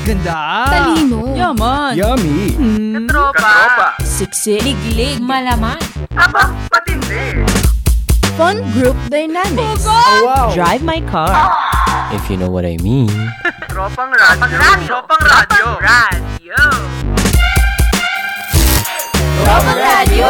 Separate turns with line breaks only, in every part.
Ganda!
Talino!
Yaman!
Yummy!
Katropa!
Siksi! Liglig! Malaman!
Aba, matindi!
Fun group dynamics!
Oh, wow!
Drive my car!
If you know what I mean.
Tropang radyo! Tropang radyo!
Tropang radyo!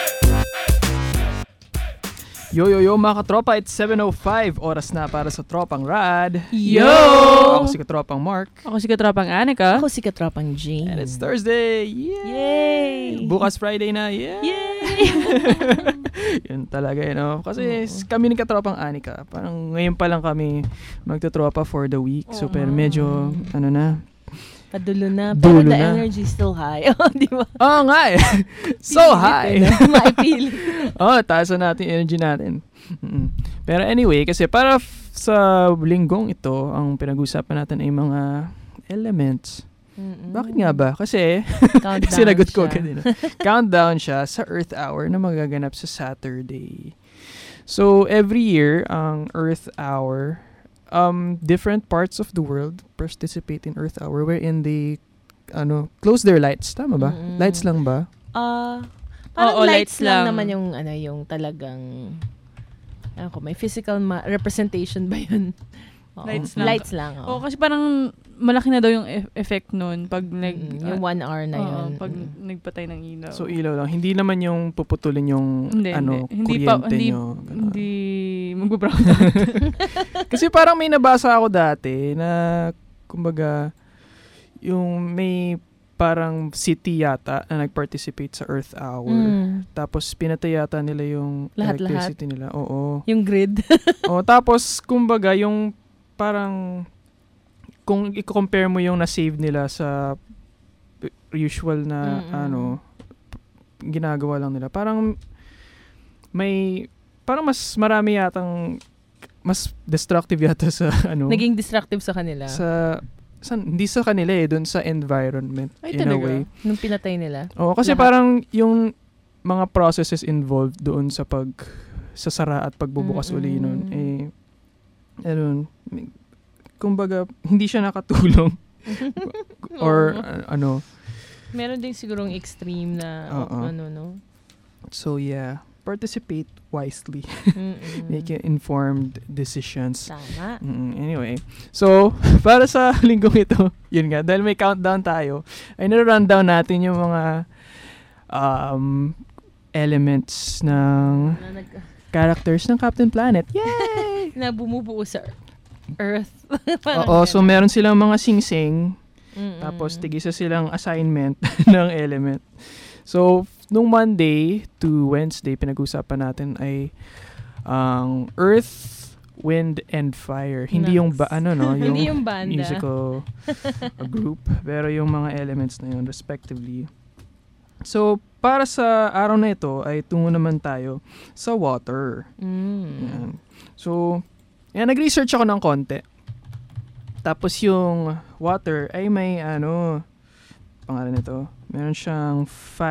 Yo mga katropa, it's 7:05. Oras na para sa Tropang Rad.
Yo!
Ako si Katropang Mark.
Ako si Katropang Anika.
Ako si Katropang Jean.
And it's Thursday.
Yay!
Bukas Friday na. Yeah!
Yay!
Yun talaga, Kasi kami ni Katropang Anika, parang ngayon pa lang kami magtutropa for the week. So, pero medyo,
Padulo na.
Dulo
Pero the
na.
energy is still high. Di ba?
Oo nga eh. So high.
Maipilit.
Taas na natin yung energy natin. Pero anyway, kasi para sa linggong ito, ang pinag-usapan natin ay mga elements. Bakit nga ba? Kasi, sinagot ko kanina. Countdown siya sa Earth Hour na magaganap sa Saturday. So, every year, ang Earth Hour, different parts of the world participate in Earth Hour wherein they close their lights. Tama ba? Lights lang ba?
Parang lights lang
lang.
naman yung talagang may physical representation ba yun?
Lights lang.
Lights lang.
Kasi parang malaki na daw yung effect nun pag
yung 1 hour na yun.
Pag nagpatay ng ilaw.
So, ilaw lang. Hindi naman yung puputulin yung kuryente nyo.
Hindi mag-brown out.
Kasi parang may nabasa ako dati na, kumbaga, yung may parang city yata na nag-participate sa Earth Hour. Tapos, pinatay yata nila yung
Lahat-lahat.
electricity nila. Oo.
Yung grid.
Tapos, kumbaga, yung parang kung i-compare mo yung na-save nila sa usual na ginagawa lang nila, parang mas marami yatang mas destructive yata sa
Naging destructive sa kanila.
Hindi sa kanila doon sa environment.
Ay,
in a
talaga?
way.
Nung pinatay nila.
Kasi
Lahat.
parang yung mga processes involved doon sa sasara at pagbubukas uli nun, kumbaga, hindi siya nakatulong. Or,
Meron din sigurong extreme na,
So, yeah. Participate wisely. Make informed decisions.
Tama.
Anyway. So, para sa linggong ito, yun nga, dahil may countdown tayo, ay nare-rundown natin yung mga elements ng characters ng Captain Planet. Yay!
Na bumubuo sa Earth.
So meron silang mga sing-sing, tapos tigisa silang assignment ng element. So, nung Monday to Wednesday, pinag-usapan natin ay ang Earth, Wind, and Fire. Hindi yung
Hindi yung banda.
Musical group, pero yung mga elements na yun, respectively. So, para sa araw na ito, ay tungo naman tayo sa water. Yan. So, nag-research ako ng konti. Tapos yung water ay may pangalan nito. Meron siyang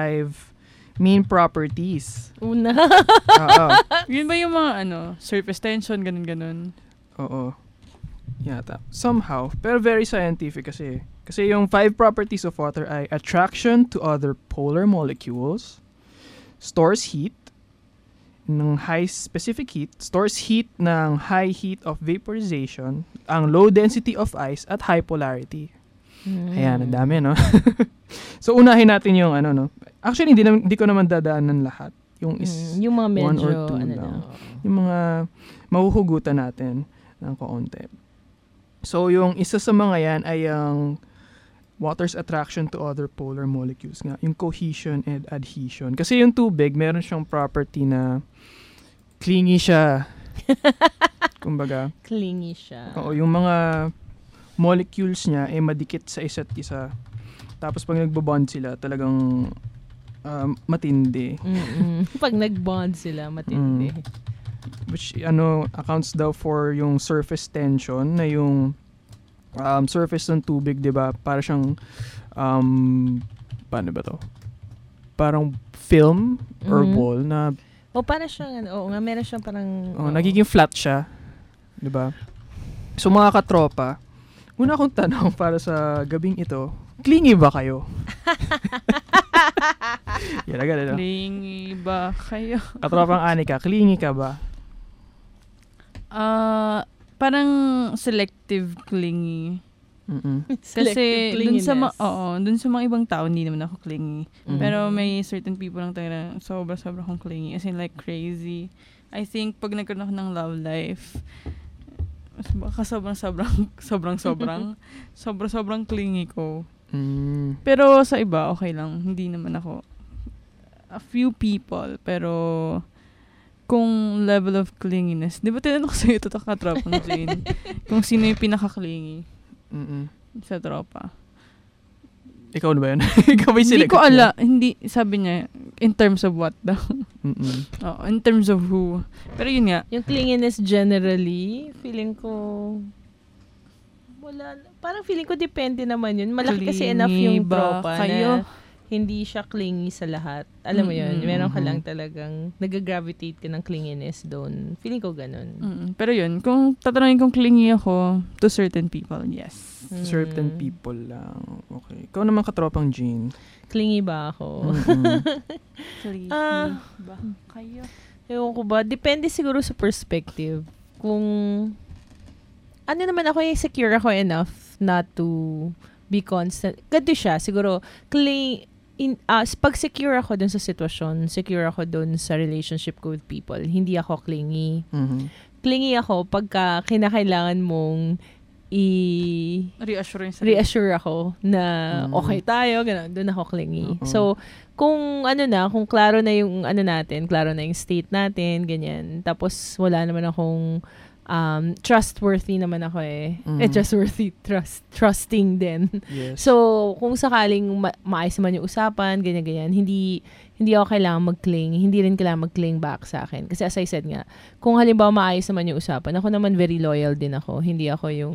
5 main properties.
Una.
Oo.
Yun ba yung mga surface tension, ganun-ganun?
Oo. Yata. Somehow. Pero very scientific kasi. Kasi yung 5 properties of water ay attraction to other polar molecules, stores heat, ng high specific heat, stores heat ng high heat of vaporization, ang low density of ice, at high polarity. Ayan, ang dami, no? So, unahin natin yung Actually, hindi ko naman dadaanan lahat. Yung
mga medyo,
1 or 2 lang. Yung mga mahuhugutan natin ng kaunti. So, yung isa sa mga yan ay ang water's attraction to other polar molecules nga. Yung cohesion and adhesion. Kasi yung tubig, meron siyang property na clingy siya. Kumbaga.
Clingy siya.
Oo, yung mga molecules niya ay madikit sa isa't isa. Tapos pag nagbobond sila, talagang matindi.
Pag nag-bond sila, matindi.
Which, accounts daw for yung surface tension na yung surface ng tubig, 'di ba? Para siyang paano ba 'to? Parang film or ball na
para siyang meron siyang parang
nagiging flat siya, 'di ba? So mga katropa, Una akong tanong para sa gabing ito, clingy ba kayo? Yan agad, ano?
Clingy ba kayo?
Katropang Anika, clingy ka ba?
Parang selective clingy.
Selective
Kasi dun sa
clinginess.
dun sa mga ibang tao hindi naman ako clingy.
Mhm.
Pero may certain people lang talaga sobra akong clingy, as in like crazy. I think pag nagkaroon ako ng love life, baka sobrang clingy ko. Pero sa iba okay lang, hindi naman ako. A few people, pero kung level of clinginess, di ba tinanong ko sa'yo ito katropang Jane? Kung sino yung pinaka-clingy sa tropa.
Ikaw na ba yun? Ikaw ba yung
Hindi
sinagot
ko
mo?
ala, hindi, sabi niya, in terms of what daw. Oo, in terms of who. Pero yun nga,
Yung clinginess generally, feeling ko, parang feeling ko depende naman yun. Malaki kasi enough yung
ba
tropa
kayo?
na hindi siya clingy sa lahat. Alam mo yun, meron ka lang talagang nag-gravitate ka ng clinginess doon. Feeling ko ganun.
Pero yun, kung tatanungin kung clingy ako to certain people, yes.
Certain people lang. Okay. Ikaw naman katropang Jean.
Clingy ba ako?
Clingy ba kayo?
Ewan ko ba? Depende siguro sa perspective. Kung ano naman ako, secure ako enough not to be constant. Ganito siya, siguro, pag secure ako dun sa sitwasyon, secure ako dun sa relationship ko with people, hindi ako clingy. Clingy ako pagka kinakailangan mong reassure ako na okay tayo, gano'n, dun ako clingy. So, kung klaro na yung klaro na yung state natin, ganyan, tapos wala naman akong trustworthy naman ako trusting din.
Yes.
So, kung sakaling maayos naman yung usapan, ganyan-ganyan, hindi ako kailangan mag-cling, hindi rin kailangan mag-cling back sa akin. Kasi as I said nga, kung halimbawa maayos naman yung usapan, ako naman very loyal din ako. Hindi ako yung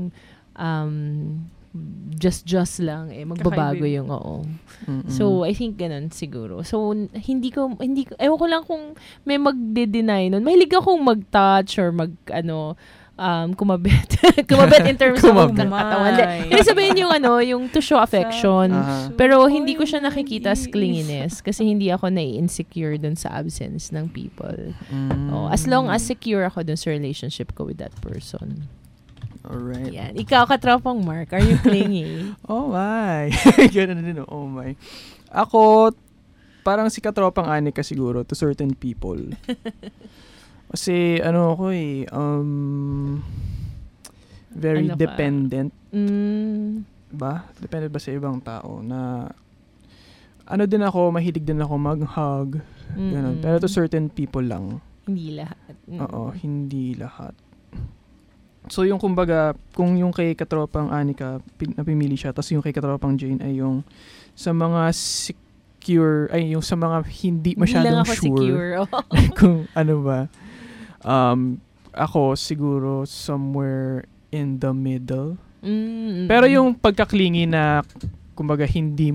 just lang, magbabago yung So, I think ganun siguro. So, hindi ko, ewan ko lang kung may magde-deny nun. Mahilig akong mag-touch or kumabit. Kumabit in terms of katawan. Hindi sabihin yung to show affection. Pero hindi ko siya nakikita as clinginess kasi hindi ako nai-insecure dun sa absence ng people. As long as secure ako dun sa relationship ko with that person.
Alright.
Yan. Ikaw, katropang Mark, are you clingy?
Oh my. Ganun din, oh my. Ako, parang si katropang Anika siguro to certain people. Kasi, ako very dependent. Ba? Dependent ba sa ibang tao na din ako, mahilig din ako mag-hug. Ganun. Pero to certain people lang.
Hindi lahat.
Oo, hindi lahat. So, yung kumbaga, kung yung kay katropang Anika, napimili siya, tapos yung kay katropang Jane ay yung sa mga secure, ay yung sa mga hindi masyadong sure. Kung ano ba. Ako, siguro, somewhere in the middle. Pero yung pagka-clingy na, kumbaga, hindi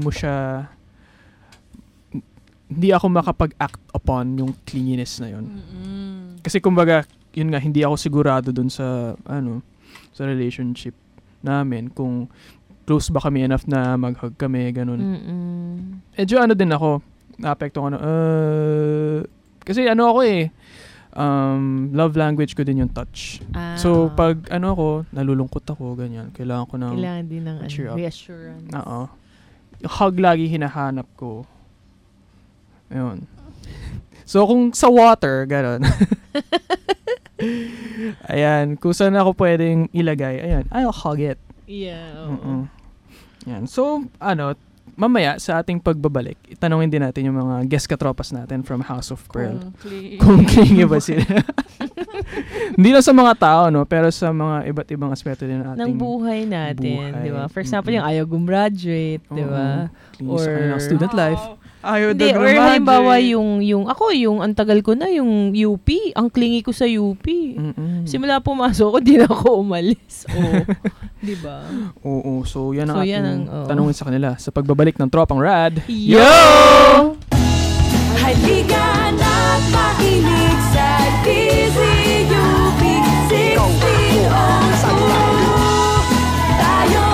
ako makapag-act upon yung clinginess na yun. Kasi kumbaga, yun nga, hindi ako sigurado dun sa sa relationship namin kung close ba kami enough na mag-hug kami, ganun. Medyo din ako, naapekto kasi ako love language ko din yung touch. So pag ako, nalulungkot ako, ganyan, kailangan ko ng
din ng reassurance.
Oo. Hug lagi hinahanap ko. Ayun. So kung sa water, ganun. Ayan, kung saan ako pwedeng ilagay, ayan, I'll hug it.
Yeah.
Yan. So, mamaya sa ating pagbabalik, itanungin din natin yung mga guest katropas natin from House of Pearl. Kung clingy ba sila. Hindi lang sa mga tao, pero sa mga iba't ibang aspeto din ng
buhay natin, di ba? For example, yung ayaw gumraduate, di ba?
Or student life.
Hindi, or halimbawa yung ang tagal ko na yung UP, ang clingy ko sa UP. Simula pumasok ko, di na ako umalis. Di ba?
Oo, so yan ang ating tanungin sa kanila sa pagbabalik ng Tropang Rad.
Yo!
Halikan at makinig sa DZUP 1602. Tayo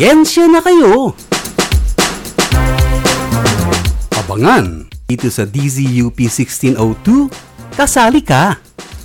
Pasensya na kayo! Abangan dito sa DZUP 1602, kasali ka!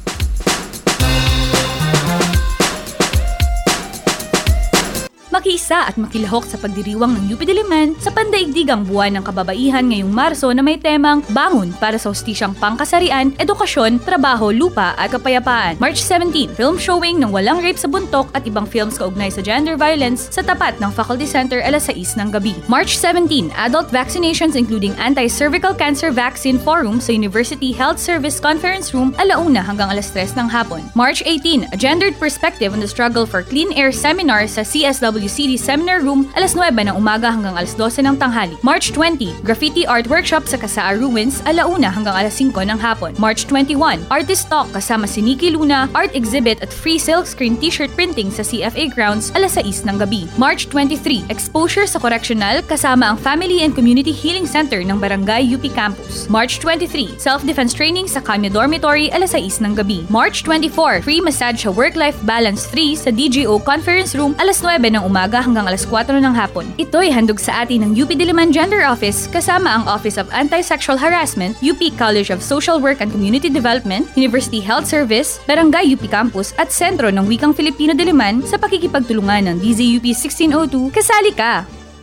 Makiisa at makilahok sa pagdiriwang ng UP Diliman sa pandaigdigang buwan ng kababaihan ngayong Marso na may temang Bangon para sa Hostisyang Pangkasarian, Edukasyon, Trabaho, Lupa at Kapayapaan. March 17, film showing ng Walang Rape sa Buntok at ibang films kaugnay sa gender violence sa tapat ng Faculty Center alas 6 ng gabi. March 17, adult vaccinations including anti-cervical cancer vaccine forum sa University Health Service Conference Room 1:00 hanggang alas 3 ng hapon. March 18, a gendered perspective on the struggle for clean air seminar sa CSWCD Seminar Room alas 9 ng umaga hanggang alas 12 ng tanghali. March 20, graffiti art workshop sa Kasaa Ruins 1:00 hanggang alas 5 ng hapon. March 21, artist talk kasama si Nikki Luna, art exhibit at free silkscreen t-shirt printing sa CFA grounds alas 6 ng gabi. March 23, exposure sa correctional kasama ang Family and Community Healing Center ng Barangay UP Campus. March 23, self-defense training sa Kanya Dormitory alas 6 ng gabi. March 24, free massage sa Work-Life Balance 3 sa DGO Conference Room alas 9 ng umaga hanggang alas 4 ng hapon. Ito'y handog sa atin ng UP Diliman Gender Office kasama ang Office of Anti-Sexual Harassment, UP College of Social Work and Community Development, University Health Service, Barangay UP Campus at Sentro ng Wikang Filipino Diliman sa pakikipagtulungan ng DZUP 1602. Kasali ka!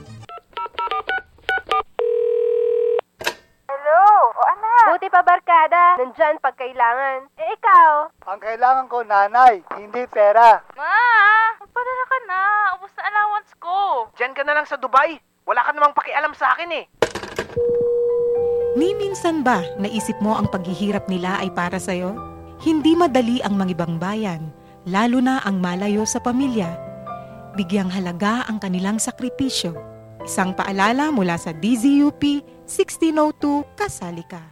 Buti pa barkada, nandyan pag kailangan. Ikaw?
Ang kailangan ko, nanay, hindi pera.
Ma, magpadala ka na. Ubus na allowance ko.
Diyan ka na lang sa Dubai. Wala ka namang pakialam sa akin eh.
Ni minsan ba naisip mo ang paghihirap nila ay para sa'yo? Hindi madali ang mangibang bayan, lalo na ang malayo sa pamilya. Bigyang halaga ang kanilang sakripisyo. Isang paalala mula sa DZUP 1602, kasali ka.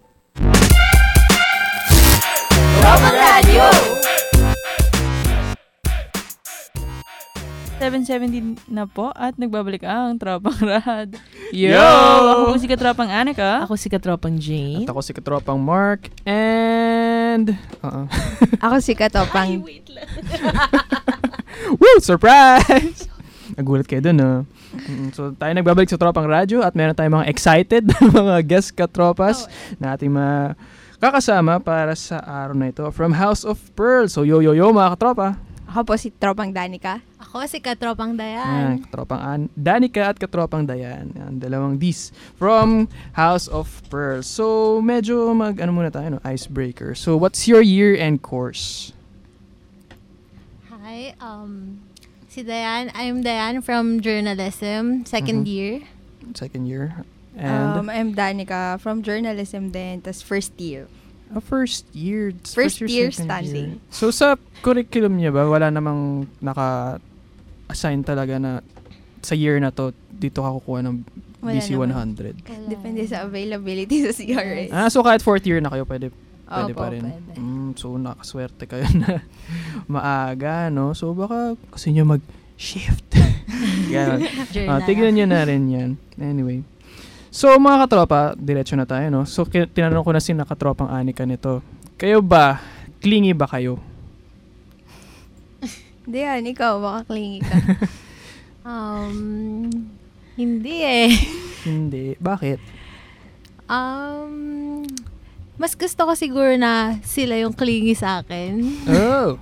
Tropang Radio!
7:17 na po at nagbabalik ang Tropang Rad. Yo! Ako si Katropang Anika.
Ako si Katropang Jane.
At ako si Katropang Mark. And...
Ako si Katropang...
Wait lang.
Woo! Surprise! Nagulat kayo dun, no? So, tayo nagbabalik sa Tropang Radyo at meron tayong mga excited mga guest katropas na ating kakasama para sa araw na ito from House of Pearl. So, yo mga katropa.
Ako po si Tropang Danica.
Ako si Katropang Dayan.
Katropang Danica at Katropang Dayan. Yan, dalawang Ds from House of Pearl. So, medyo muna tayo, no? Icebreaker. So, what's your year-end course?
Hi, si Dayan. I'm Dayan from journalism, second year.
Second year. And
I'm Danica from journalism din, tas first year.
First year.
First year standing.
So, sa curriculum niya ba, wala namang naka-assign talaga na sa year na to, dito ka kukuha ng BC 100?
Depende sa availability sa CRS.
So kahit fourth year na kayo, pwede pa rin.
Pwede.
So, nakaswerte kayo na maaga, no? So, baka kasi nyo mag-shift. Tignan nyo na rin yan. Anyway. So, mga katropa, diretso na tayo, no? So, tinanong ko na si nakatropang Anika nito. Kayo ba? Clingy ba kayo?
Hindi yan, ikaw, baka clingy ka.
Hindi eh.
Hindi. Bakit?
Mas gusto ko siguro na sila yung clingy sa akin.
Oh!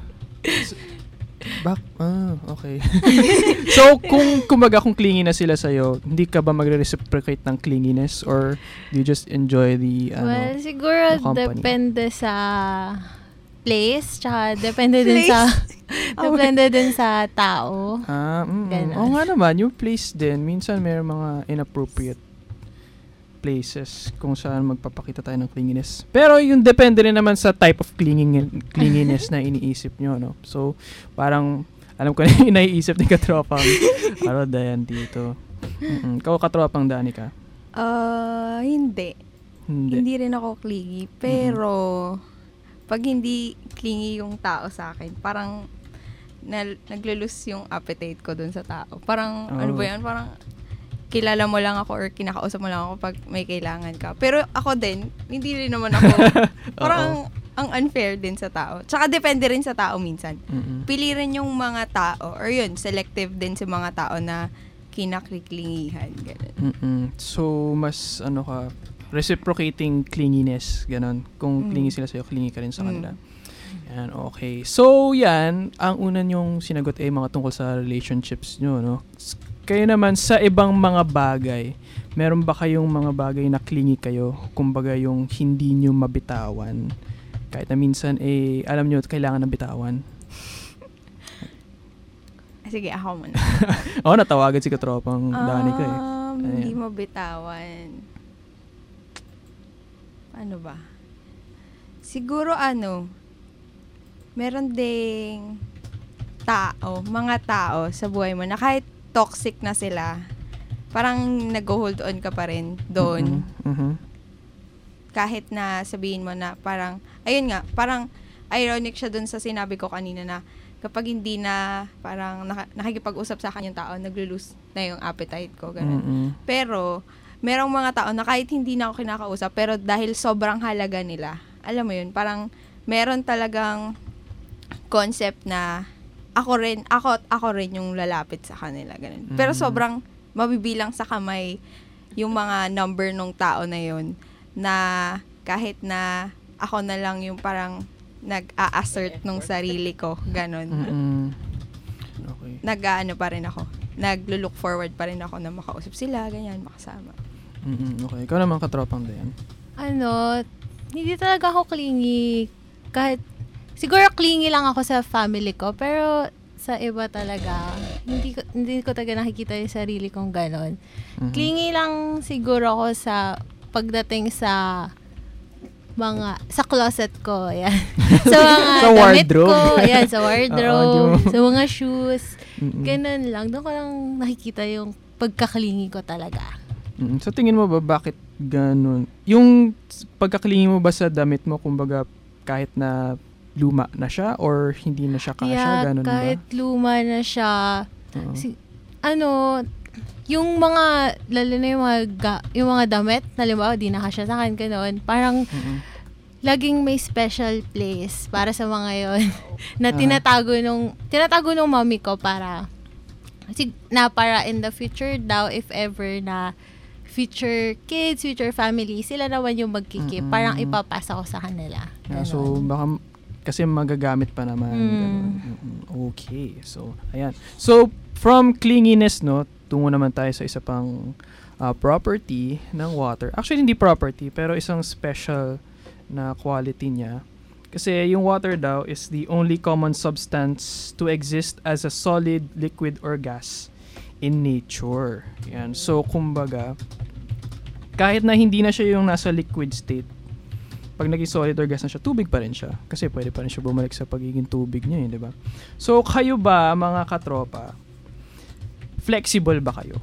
Okay. So, kung clingy na sila sa'yo, hindi ka ba magre-reciprocate ng clinginess or do you just enjoy the
well, siguro
the
depende sa place, tsaka depende din sa tao.
Oo nga naman, yung place din, minsan may mga inappropriate places kung saan magpapakita tayo ng clinginess. Pero yung depende rin naman sa type of clinginess na iniisip nyo, no? So, parang, alam ko na yung naiisip ni Katropang Dayan dito. Ikaw, Katropang Danica?
Hindi. Hindi rin ako clingy. Pero, pag hindi clingy yung tao sa akin, parang naglulus yung appetite ko dun sa tao. Parang, ano ba yan? Parang, kilala mo lang ako or kinakausap mo lang ako pag may kailangan ka. Pero ako din, hindi rin naman ako, parang ang unfair din sa tao. Tsaka depende rin sa tao minsan. Pili rin yung mga tao, or yun, selective din sa mga tao na kinakliklingihan. Ganun.
So, mas reciprocating clinginess, ganon. Kung clingy sila sa'yo, clingy ka rin sa kanila. Yan, okay. So, yan, ang una nyong sinagot ay mga tungkol sa relationships nyo, no? Kayo naman, sa ibang mga bagay, meron ba kayong mga bagay na clingy kayo? Kumbaga yung hindi nyo mabitawan? Kahit na minsan, alam nyo, kailangan na bitawan.
Sige, ako muna.
Natawagan si katropang Dani ko
Hindi mabitawan. Ano ba? Siguro meron ding mga tao sa buhay mo na kahit toxic na sila, parang nag-hold on ka pa rin doon. Kahit na sabihin mo na parang, ayun nga, parang ironic siya doon sa sinabi ko kanina na kapag hindi na parang nakikipag-usap sa akin yung tao, naglo-lose na yung appetite ko. Ganun. Pero, merong mga tao na kahit hindi na ako kinakausap, pero dahil sobrang halaga nila, alam mo yun, parang meron talagang concept na ako rin yung lalapit sa kanila. Ganun. Pero sobrang mabibilang sa kamay yung mga number ng tao na yun na kahit na ako na lang yung parang nag-a-assert nung sarili ko. Ganon.
Okay.
Nag-aano pa rin ako. Nag-look forward pa rin ako na makausap sila, ganyan, makasama.
Okay. Ikaw naman katropang Dayan.
Hindi talaga ako clingy. Kahit, siguro clingy lang ako sa family ko, pero sa iba talaga, hindi ko talaga nakikita yung sarili kong ganon. Clingy lang siguro ako sa pagdating sa closet ko, yan. Sa mga
sa
damit
wardrobe.
ko, yan, sa wardrobe, sa mga shoes. Ganun lang. Doon ko lang nakikita yung pagkaklingi ko talaga.
So tingin mo ba bakit ganun? Yung pagkaklingi mo ba sa damit mo, kumbaga kahit na luma na siya or hindi na siya kasya, ganun ba?
Kahit luma na siya. Yung mga, lalo na yung mga damit, halimbawa, di na kasya sa akin, ganun. Parang, laging may special place para sa mga yon na tinatago nung mommy ko para in the future daw, if ever na future kids, future family, sila naman yung magkikip. Parang ipapasa ko sa kanila.
So, baka kasi magagamit pa naman. Okay. So, ayan. So, from clinginess, no, tungo naman tayo sa isa pang property ng water. Actually, hindi property, pero isang special na quality niya. Kasi yung water daw is the only common substance to exist as a solid, liquid, or gas in nature. Yan. So, kumbaga, kahit na hindi na siya yung nasa liquid state, pag naging solid or gas na siya, tubig pa rin siya. Kasi pwede pa rin siya bumalik sa pagiging tubig niya, di ba? So, kayo ba, mga katropa, flexible ba kayo?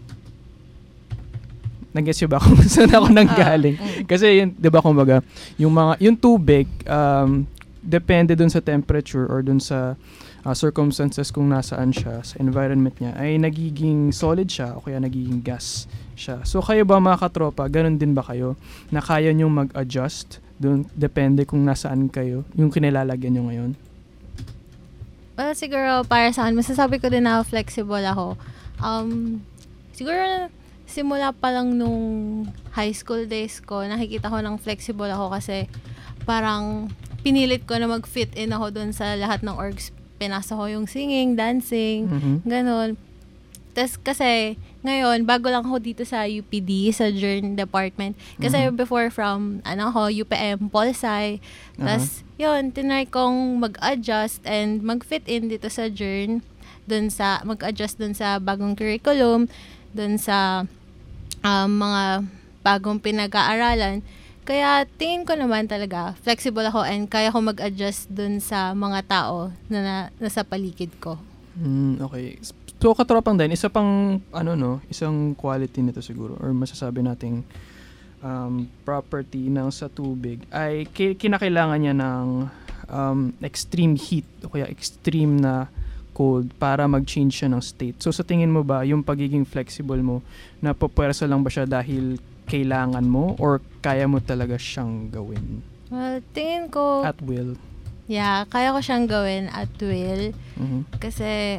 Nag-guess ba kung saan ako nanggaling? Kasi yun, 'di ba, kumbaga, yung tubig depende dun sa temperature or dun sa circumstances kung nasaan siya sa environment niya, ay nagiging solid siya o kaya nagiging gas siya. So kayo ba, mga katropa, ganun din ba kayo na kaya nyo mag-adjust dun, depende kung nasaan kayo, yung kinilalagyan nyo ngayon?
Well, siguro para sa akin, masasabi ko din na flexible ako. Siguro simula pa lang nung high school days ko, nakikita ko ng flexible ako kasi parang pinilit ko na mag-fit in ako dun sa lahat ng orgs. Pinasa ko yung singing, dancing, ganon. Tapos kasi ngayon, bago lang ako dito sa UPD, sa Journal Department. Kasi before from, UPM, Polsci. Tapos, yun, tinry kong mag-adjust and mag-fit in dito sa Journal. Mag-adjust dun sa bagong curriculum, dun sa mga bagong pinag-aaralan. Kaya tingin ko naman talaga, flexible ako and kaya ko mag-adjust dun sa mga tao na nasa paligid ko.
Okay. So, katropang din, isang quality nito siguro, or masasabi nating property ng sa tubig, ay kinakailangan niya ng extreme heat o kaya extreme na cold para mag-change siya ng state. So, sa tingin mo ba, yung pagiging flexible mo, napapwersa lang ba siya dahil kailangan mo or kaya mo talaga siyang gawin?
Well, tingin ko...
At will.
Yeah, kaya ko siyang gawin at will.
Mm-hmm.
Kasi,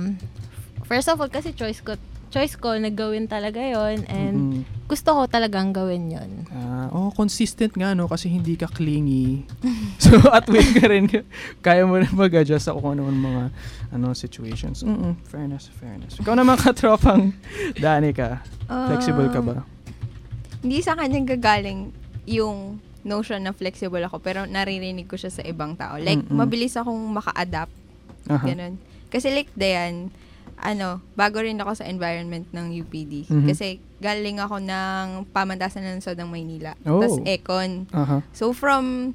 first of all, kasi choice ko na gawin talaga yon and gusto ko talagang gawin yon.
Consistent nga, no? Kasi hindi ka clingy. So, at will ka rin. Kaya mo rin mag-adjust sa kung ano mga situations. Fairness. Ikaw naman katropang Danica. Flexible ka ba?
Hindi sa kanya gagaling yung notion na flexible ako, pero naririnig ko siya sa ibang tao. Like, mabilis akong maka-adapt. Ganun. Kasi like, Dayan, bago rin ako sa environment ng UPD. Kasi galing ako ng pamantasan ng Lungsod ng Maynila. Tapos Econ. So, from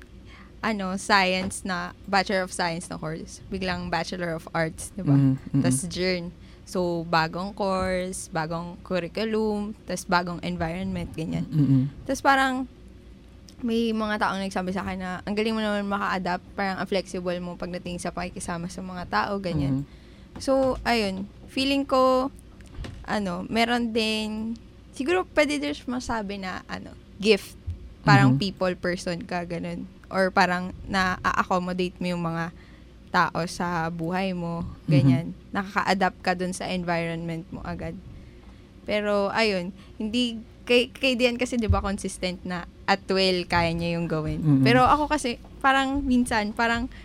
science na, Bachelor of Science na course, biglang Bachelor of Arts, diba? Tapos Journey. So, bagong course, bagong curriculum, tapos bagong environment, ganyan. Tapos parang, may mga taong nagsabi sa akin na, ang galing mo naman maka-adapt, parang ang flexible mo pagdating sa pakikisama sa mga tao, ganyan. So, ayun, feeling ko, meron din, siguro pwede din masabi na, gift. Parang people person ka, ganun. Or parang na-accommodate mo yung mga tao sa buhay mo, ganyan. Nakaka-adapt ka dun sa environment mo agad. Pero, ayun, hindi, kay Dian kasi, di ba, consistent na at will, kaya niya yung gawin. Pero ako kasi, parang minsan,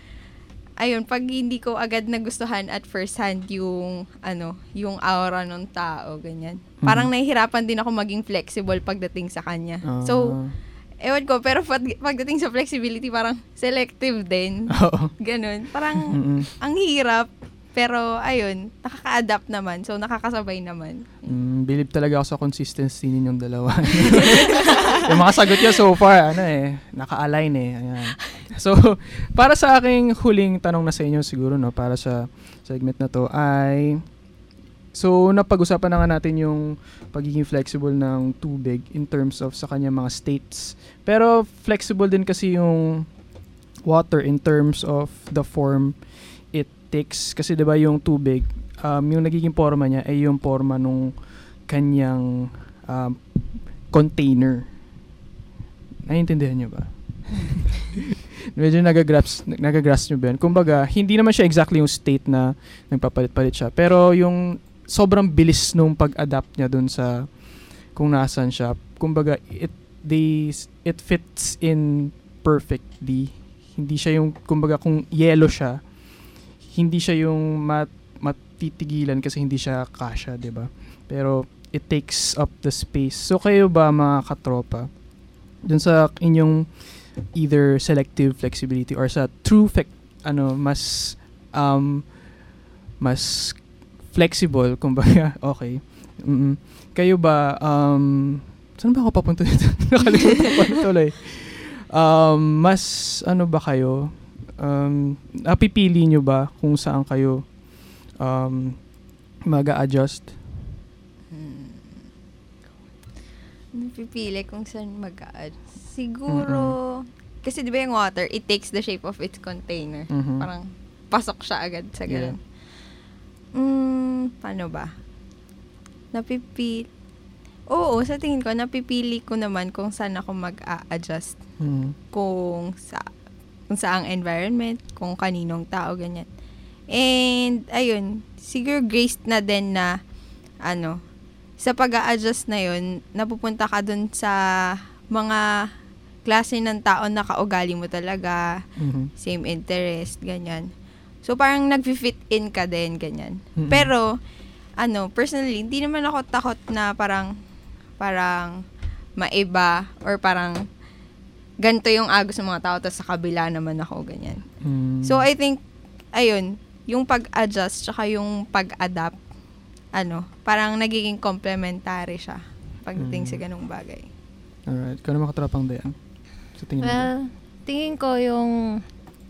ayun, pag hindi ko agad nagustuhan at first hand yung aura ng tao, ganyan. Parang nahihirapan din ako maging flexible pagdating sa kanya. So, ewan ko, pero pagdating sa flexibility, parang selective din. Ganun. Parang, ang hirap. Pero, ayun, nakaka-adapt naman. So, nakakasabay naman.
Believe talaga ako sa consistency ninyong dalawa. Yung mga sagot niya so far, naka-align Ayan. So, para sa aking huling tanong na sa inyo siguro, no, para sa segment na to, ay, so, napag-usapan na nga natin yung pagiging flexible ng tubig in terms of sa kanya mga states. Pero, flexible din kasi yung water in terms of the form it takes. Kasi diba yung tubig, yung nagiging forma niya ay yung forma nung kanyang container. Naiintindihan niyo ba? Medyo nagagrasp nyo ba yan? Kumbaga, hindi naman siya exactly yung state na nagpapalit-palit siya. Pero yung sobrang bilis nung pag-adapt niya dun sa kung nasan siya. Kumbaga, it fits in perfectly. Hindi siya yung, kumbaga, kung yellow siya, hindi siya yung matitigilan kasi hindi siya kasya, di ba? Pero it takes up the space. So kayo ba mga katropa, dun sa inyong either selective flexibility or sa true mas flexible, kumbaga, okay. Kayo ba, saan ba ako papunta dito? Nakalimutan ko tuloy. Mas, ba kayo? Napipili nyo ba kung saan kayo mag-a-adjust?
Napipili kung saan mag-a-adjust. Siguro, kasi di ba yung water, it takes the shape of its container. Parang pasok siya agad sa ganun. Paano ba? Oo, sa tingin ko, napipili ko naman kung saan ako mag-a-adjust. Kung saang environment, kung kaninong tao, ganyan. And, ayun, siguro graced na din na, sa pag-a-adjust na yun, napupunta ka dun sa mga klase ng tao na kaugali mo talaga, same interest, ganyan. So, parang nag-fit in ka din, ganyan. Pero, personally, hindi naman ako takot na parang maiba or parang ganito yung agos ng mga tao, tapos sa kabila naman ako, ganyan. So, I think, ayun, yung pag-adjust tsaka yung pag-adapt, parang nagiging complementary siya pagdating sa ganung bagay.
Alright. Ikaw naman katropang Dayan?
Tingin ko yung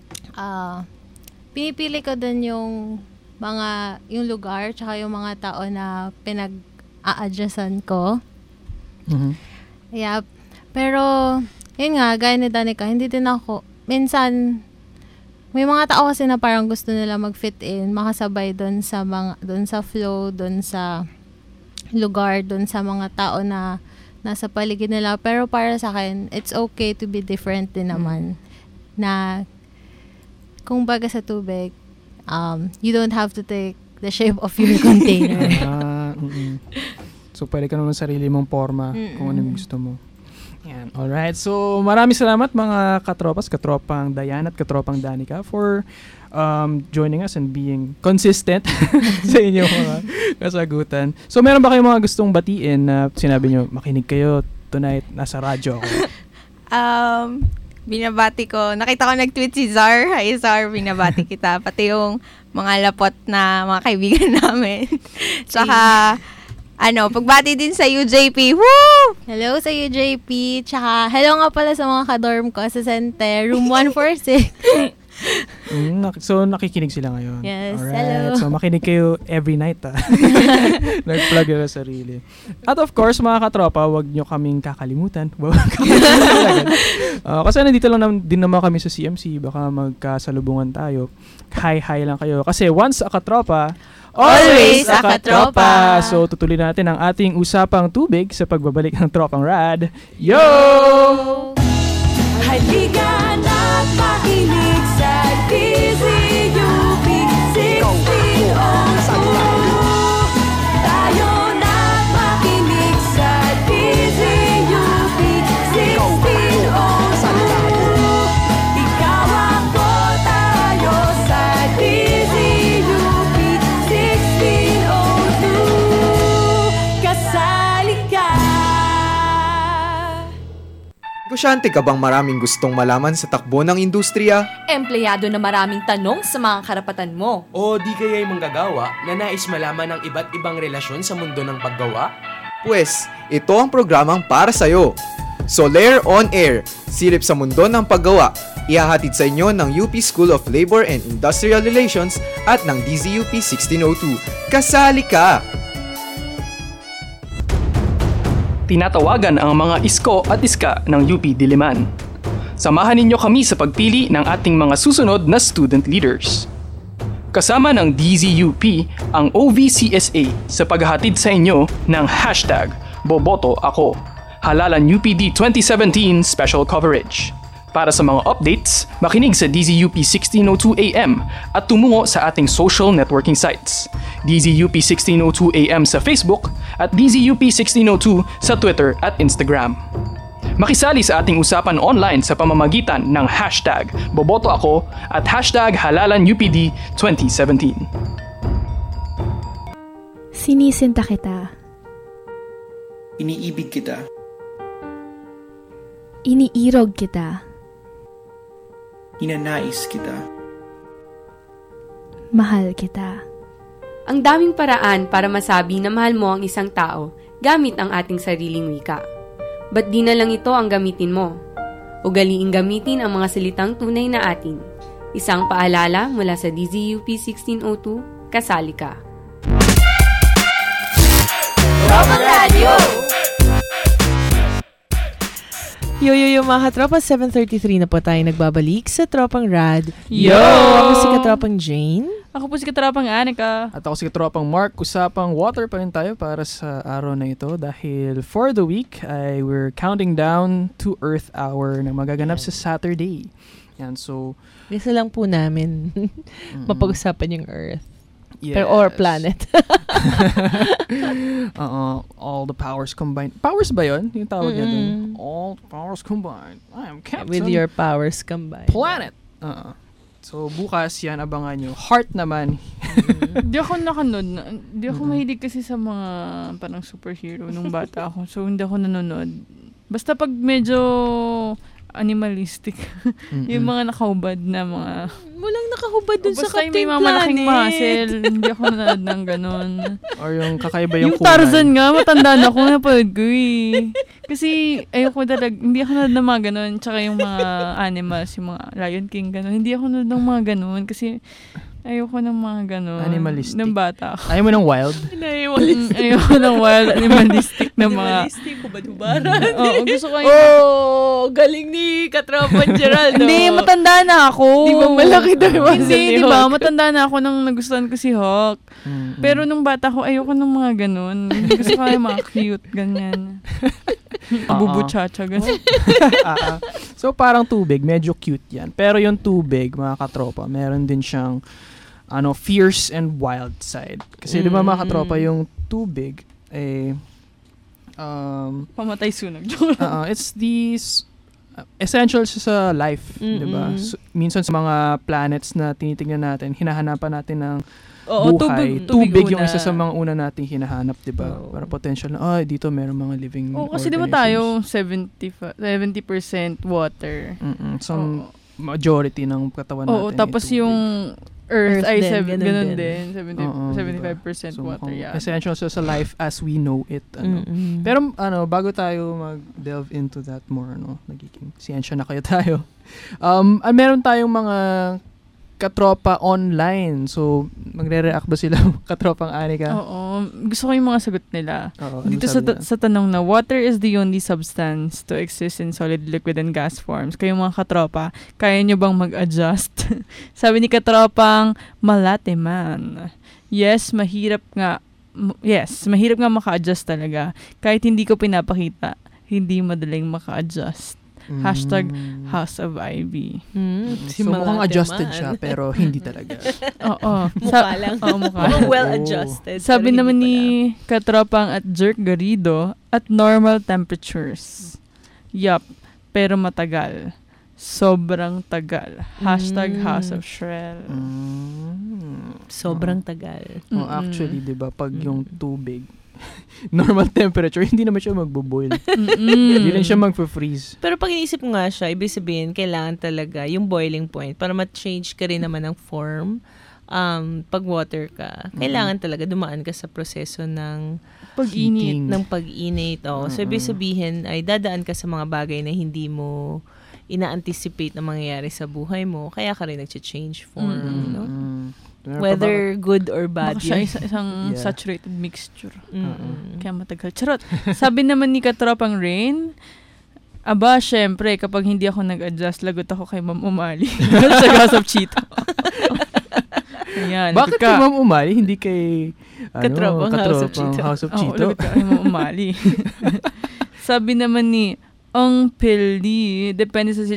pinipili ko dun yung lugar tsaka yung mga tao na pinag-a-adjustan ko. Yeah. Pero, yun nga, gaya ni Danica, hindi din ako, minsan, may mga tao kasi na parang gusto nila mag-fit in, makasabay doon sa flow, doon sa lugar, doon sa mga tao na nasa paligid nila. Pero para sa akin, it's okay to be different din naman. Na, kung baga sa tubig, you don't have to take the shape of your container.
So, pwede ka naman sarili mong forma kung ano yung gusto mo. Yan. Alright. So, maraming salamat mga katropang Diane at katropang Danica for joining us and being consistent sa inyong mga kasagutan. So, meron ba kayong mga gustong batiin na sinabi nyo, makinig kayo tonight, nasa radyo ako?
Binabati ko. Nakita ko nag-tweet si Zar. Hi Zar, binabati kita. Pati yung mga lapot na mga kaibigan namin. Tsaka, pagbati din sa UJP. Woo!
Hello sa UJP. Tsaka, hello nga pala sa mga kadorm ko sa Center, room 146.
So, nakikinig sila ngayon.
Yes,
alright.
hello.
So, makinig kayo every night. Nag-plug yung sarili. At of course, mga katropa, wag nyo kaming kakalimutan. Kasi nandito lang din naman kami sa CMC. Baka magkasalubungan tayo. Hi lang kayo. Kasi once a katropa, always a katropa. So, tutuloy natin ang ating usapang tubig sa pagbabalik ng Tropang Rad. Yo!
Halika na't makinig sa DZUP 1602. Tayo na't makinig sa DZUP 1602. Ikaw ako, tayo sa DZUP 1602. Kasali ka.
Negosyante ka bang maraming gustong malaman sa takbo ng industriya?
Empleyado na maraming tanong sa mga karapatan mo?
O di kaya'y manggagawa na nais malaman ang iba't ibang relasyon sa mundo ng paggawa?
Pues, ito ang programang para sa'yo. Soler On Air, silip sa mundo ng paggawa. Ihahatid sa inyo ng UP School of Labor and Industrial Relations at ng DZUP 1602. Kasali ka!
Tinatawagan ang mga isko at iska ng UP Diliman. Samahan ninyo kami sa pagpili ng ating mga susunod na student leaders. Kasama ng DZUP ang OVCSA sa paghahatid sa inyo ng #BobotoAko, Halalan UPD 2017 Special Coverage. Para sa mga updates, makinig sa DZUP 1602 AM at tumungo sa ating social networking sites. DZUP 1602 AM sa Facebook at DZUP 1602 sa Twitter at Instagram. Makisali sa ating usapan online sa pamamagitan ng #BobotoAko at #HalalanUPD 2017.
Sinisinta kita.
Iniibig kita.
Iniirog kita.
Hinanais kita.
Mahal kita.
Ang daming paraan para masabi na mahal mo ang isang tao gamit ang ating sariling wika. Ba't di na lang ito ang gamitin mo? Ugaliing gamitin ang mga salitang tunay na atin. Isang paalala mula sa DZUP 1602, kasali ka.
Tropang Radio!
Yo, mga katropa, 7:33 na po tayo nagbabalik sa Tropang Rad.
Yo!
Ako si katropang Jane.
Ako po si katropang Anika.
At ako si katropang Mark. Usapang water pa rin tayo para sa araw na ito dahil for the week ay we're counting down to Earth Hour na magaganap sa Saturday. Yan, so
gusto lang po namin mapag-usapan yung Earth.
Yes.
Or planet.
All the powers combined. Powers ba yun? Yung tawag niya dun. All powers combined. I am Captain
With your powers combined.
Planet. So, bukas yan, abangan nyo. Heart naman.
Di ako nakanood. Di ako mahilig kasi sa mga parang superhero nung bata ako. So, hindi ako nanonood. Basta pag medyo animalistic. Yung mga nakahubad na mga...
Walang nakahubad dun sa Captain Planet.
Basta yung mga malaking muscle. Hindi ako nanonood ng ganun.
Or yung kakaiba yung
kulay. Yung Tarzan nga, matanda na ako. Napanood ko eh. Kasi ayoko talaga, hindi ako nanonood ng mga ganun. Tsaka yung mga animals, yung mga Lion King, ganun. Hindi ako nanonood ng mga ganun. Kasi Ayoko ng mga gano'n.
Animalistic.
Ng bata ako.
Ayaw mo ng wild?
Ayoko ng wild, animalistic na mga...
Animalistic, hubad-hubaran.
Oo, gusto ko
galing ni Katropan Gerald.
Hindi, matanda na ako.
Di ba malaki daw yung muscle
Hindi,
ni
di ba?
Hawk?
Matanda na ako nang nagustuhan ko si Hawk. Pero nung bata ko, ayoko ng mga ganun. Hindi gusto ko yung mga cute, ganyan. Bubuchacha, ganyan.
So, parang tubig, medyo cute yan. Pero yung tubig, mga katropa, meron din siyang fierce and wild side. Kasi di ba mga katropa, yung tubig,
pamatay sunog.
It's these essentials sa life, di ba? So, minsan sa mga planets na tinitingnan natin, hinahanapan natin ng buhay. Tubig yung isa sa mga una nating hinahanap, di ba? Para potential na, dito meron mga living
kasi di ba tayo 70% water?
So, majority ng katawan natin.
Tapos yung Earth ay ganun din. 75%
so,
water. Yeah.
Essential sa life as we know it. Pero bago tayo mag-delve into that more, nagiging siyensya na kayo tayo. Meron tayong mga katropa online. So, magre-react ba sila katropang Anika?
Oo. Gusto ko yung mga sagot nila. Dito
sa
tanong na, water is the only substance to exist in solid, liquid, and gas forms. Kayong mga katropa, kaya nyo bang mag-adjust? Sabi ni katropang Malateman. Yes, mahirap nga maka-adjust talaga. Kahit hindi ko pinapakita, hindi madaling maka-adjust. Hashtag House of Ivy.
So, mukhang adjusted siya, pero hindi talaga.
Oo.
Mukha lang.
Mukha.
Well-adjusted.
Sabi naman ni katropang at Jerk Garrido, at normal temperatures. Yup, pero matagal. Sobrang tagal. Hashtag House of Shrel.
Sobrang tagal.
Actually, di ba, pag yung tubig, normal temperature, hindi naman siya magbo-boil. Hindi rin siya mag-freeze.
Pero pag iniisip mo nga siya, ibig sabihin, kailangan talaga yung boiling point para ma-change ka rin naman ng form. Pag water ka, kailangan talaga dumaan ka sa proseso ng pag-init. So, ibig sabihin, ay dadaan ka sa mga bagay na hindi mo ina-anticipate na mangyayari sa buhay mo, kaya ka rin nag-change form. Whether good or bad.
Baka siya isang saturated mixture. Kaya matagal. Charot. Sabi naman ni katropang Rain, syempre, kapag hindi ako nag-adjust, lagot ako kay Ma'am Umali. Sa House of Cheeto. Ayan.
Bakit kay Ma'am Umali? Hindi kay
katropang
House of Cheeto?
Lagot kay Ma'am Umali. Sabi naman ni ang pili, depende sa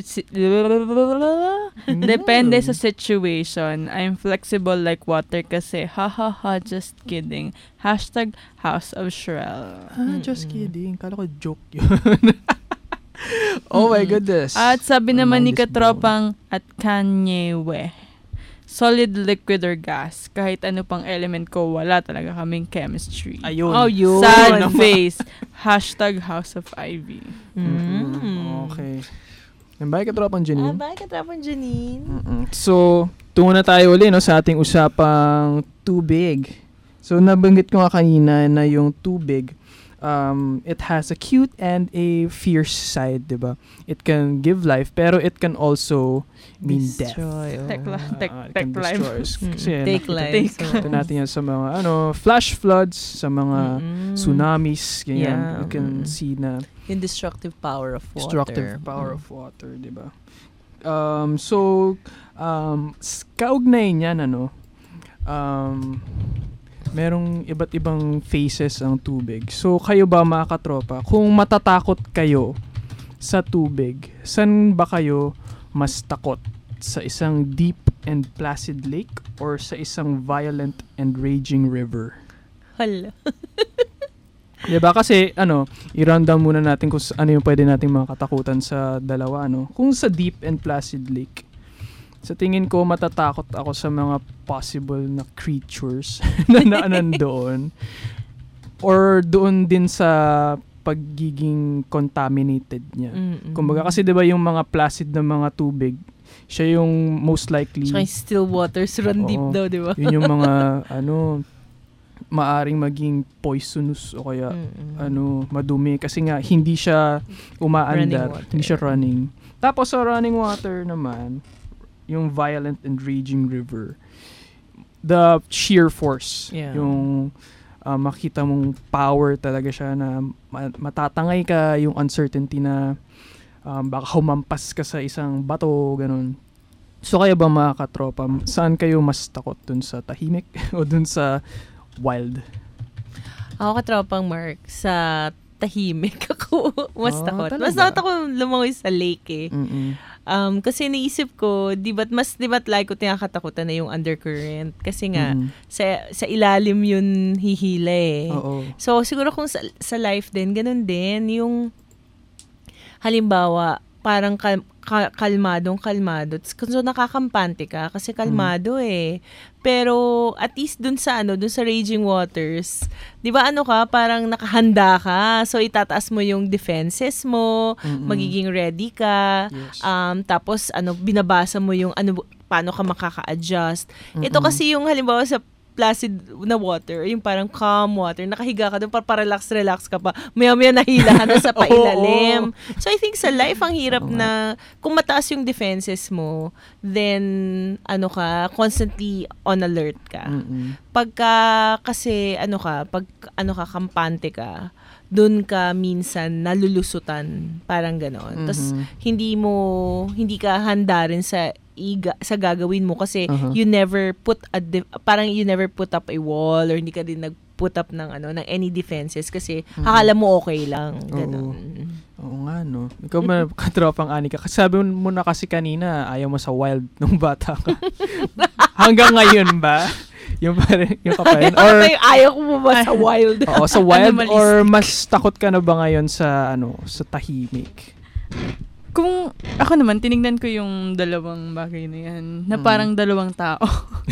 situation. I'm flexible like water kasi. Just kidding. Hashtag House of Shrel.
Just kidding. Kala ko joke yun. Oh my goodness.
At sabi naman ni katropang at Kanyewe, solid, liquid, or gas. Kahit ano pang element ko, wala talaga kaming chemistry.
Ayun.
Sad face. Hashtag House of Ivy.
Okay. Bye, katropang Janine.
Bye, katropang Janine.
So, tungo na tayo uli sa ating usapang tubig. So, nabanggit ko nga kanina na yung tubig, it has a cute and a fierce side, diba? It can give life, pero it can also mean death.
Take life.
Take life.
Ito natin yan sa mga flash floods, sa mga tsunamis, ganyan. You can see na
yung destructive power of water. Diba?
So, kaugnay niyan, merong iba't ibang phases ang tubig. So, kayo ba mga katropa, kung matatakot kayo sa tubig, saan ba kayo mas takot? Sa isang deep and placid lake or sa isang violent and raging river?
Hala.
Diba? Kasi, i-rundown muna natin kung ano yung pwede nating mga katakutan sa dalawa, Kung sa deep and placid lake, sa tingin ko, matatakot ako sa mga possible na creatures na nandoon. Or doon din sa pagiging contaminated niya. Kumbaga, kasi diba yung mga placid na mga tubig, siya yung most likely...
Siya yung still waters run deep daw, diba?
Yun yung mga, maaring maging poisonous o kaya, madumi. Kasi nga, hindi siya umaandar. Hindi siya running. Tapos sa running water naman, yung violent and raging river, the sheer force.
Yeah.
Yung makita mong power talaga siya na matatangay ka, yung uncertainty na baka humampas ka sa isang bato, ganun. So kaya ba mga katropa, saan kayo mas takot? Dun sa tahimik o dun sa wild?
Ako katropang Mark, sa tahimik ako mas takot.
Talaga?
Mas takot ako lumangoy sa lake eh. Kasi naisip ko, di ba't like ko tinakatakutan na yung undercurrent? Kasi nga, sa ilalim yun hihila eh.
Oo.
So, siguro kung sa life din, ganun din. Yung, halimbawa, parang kalmado. So, nakakampante ka kasi kalmado eh. Pero, at least dun sa Raging Waters, di ba parang nakahanda ka. So, itataas mo yung defenses mo, magiging ready ka.
Yes.
Tapos, binabasa mo yung paano ka makaka-adjust. Ito kasi yung halimbawa sa placid na water, yung parang calm water, nakahiga ka doon, para relax ka pa. Maya-maya nahila ka na sa pailalim. So, I think sa life, ang hirap na, kung mataas yung defenses mo, then, constantly on alert ka. Pagka, kasi, kampante ka, doon ka minsan nalulusutan, parang gano'n. Tapos, hindi ka handa rin sa gagawin mo kasi you never put up a wall or hindi ka din nag-put up ng any defenses kasi akala mo okay lang. Ganun.
Oo nga, no? Ikaw ba, katropang Anika, sabi mo na kasi kanina, ayaw mo sa wild nung bata ka. Hanggang ngayon ba? Yung ka pa rin? Or
ayaw ko ba sa wild?
Oo, sa wild or mas takot ka na ba ngayon sa sa tahimik?
Kung ako naman, tinignan ko yung dalawang bagay na yan, na parang dalawang tao.